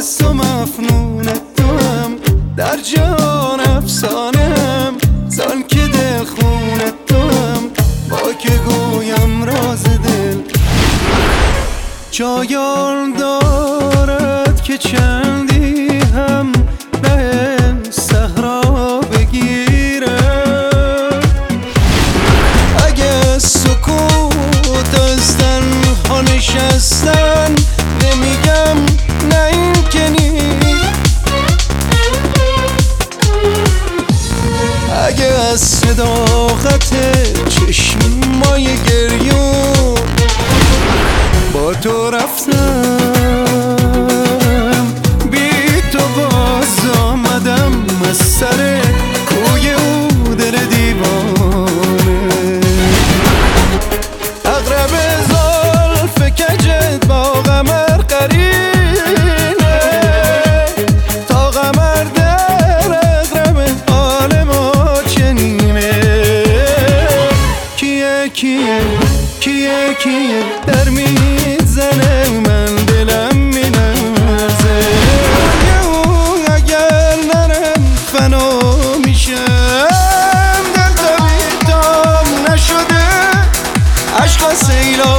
از تو مفنون توام، در جان افسانم زان که دل خون توام. با که گویم راز دل جایان دارد که چندی هم ره صحرا بگیرم. اگه سکوت از تنها نشستن نمیگم نه این که نیست. اگه از صداقت چشمای گریون با تو رفتم، بی تو باز آمدم از سر کوی او دل دیوانه. اغرب زلف کجت با قمر قرینه، تا قمر در اغرب حال ما چنینه. کیه کیه کیه کیه در میزنه من دلم میلرزه. اگر نرم فنا میشم، دل تا بیتام نشده عشق سیلاب